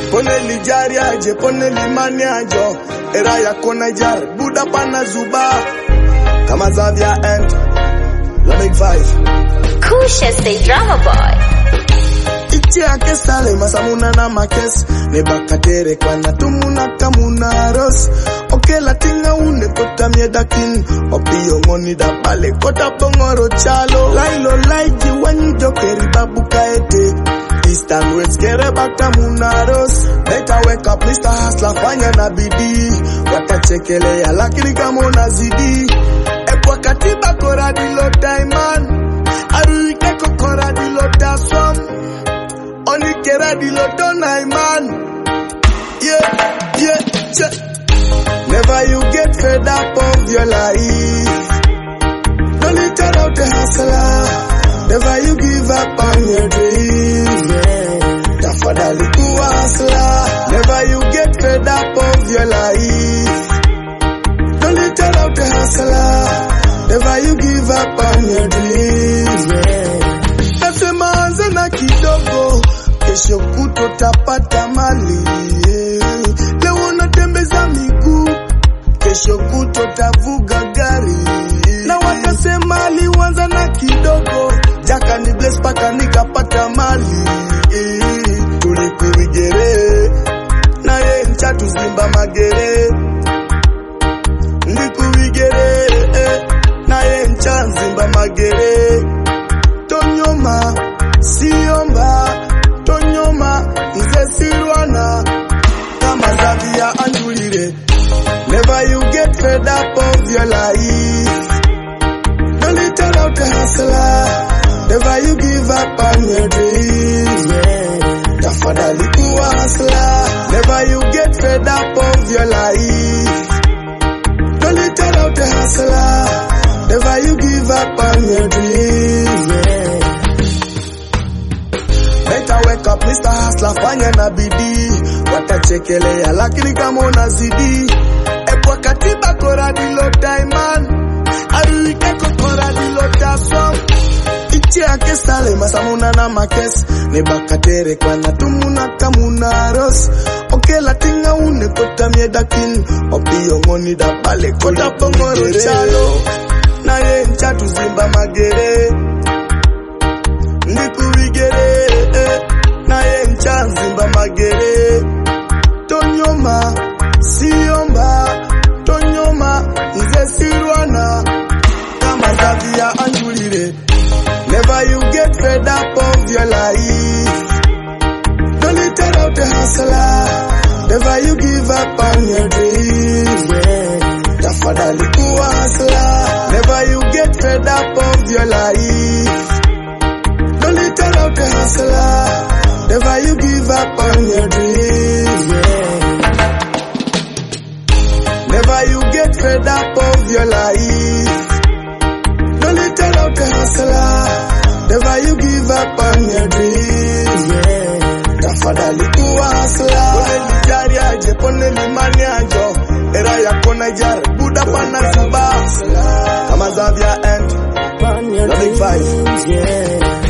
Poneli jari aje, poneli mani ajo. Era ya kona jar, buda pana zuba. Kama Zavia and La Big Five. Kusha say drama boy. Ichi ake sale masamuna na makes. Nebakatere kwa natumuna kamuna ros. Oke latinga une kota miedakin. Opio ngoni da pale kota pongoro chalo. Lailo laiji wanyi jokeri babu kaete. East and West kere baka munaros. Better wake up Mr. Hustler fanya na bidii. Watachekele ya lakini kama unazidi. Epwa katiba kora dilo diamond. Aruike kokora dilo daswam. Oni kera dilo donai man. Yeah. Never you get fed up of your life. Don't little out the hustler. Never you give up on your dreams. Tafadhali kuwa hustler. Never you get fed up of your life. Don't little out the hustler. Never you give up on your dreams. Nasema anza na kidogo, kesho kutwa tapata mali. Leo natembeza miguu, kesho kutwa tavuga gari. Na watasema alianza na kidogo, jaka ni bless paka nikapata mali. Tulikuigere, na ye nchatu zimba magere. Ndikuigere, na ye nchanzimba magere. Tonyoma, siomba, tonyoma, nze sirwana. Kama Zavia andulire. Never you get fed up of your life. Don't little out the hustler. Never you give up on your dreams. Tafadhali kuwa hustler. Never you get fed up of your life. Don't little out the hustler. Never you give up on your dreams. Better wake up Mr. Hustler fanya na bidii. Watachekelea lakini kama unazidi. Epwa katiba kora dilo diamond. Aruike kokora dilo daswam. Ichi ake sale masamuna na makes. Nebakatere kwa natumuna kamuna ros. Oke latinga une kota miedakin. Opio ngoni da pale kota pongoro chalo. Na ye nchatu zimba magere. Ndikuigere, na ye nchanzimba magere. Tonyoma, siomba, tonyoma, nze sirwana. Kama Zavia andulire. Never you get fed up of your life. Don't little out the hustler. Never you give up on your dreams. Tafadhali kuwa hustler. Never you get fed up of your life. Don't little out the hustler. Never you give up on your dreams. Never you get fed up of your life. Don't little out the hustler. Never you give up on your dreams. Tafadhali kuwa hustler. Poneli jari aje, poneli mani ajo. Era ya kona jar, buda pana zuba. Kama Zavia and La Big Five.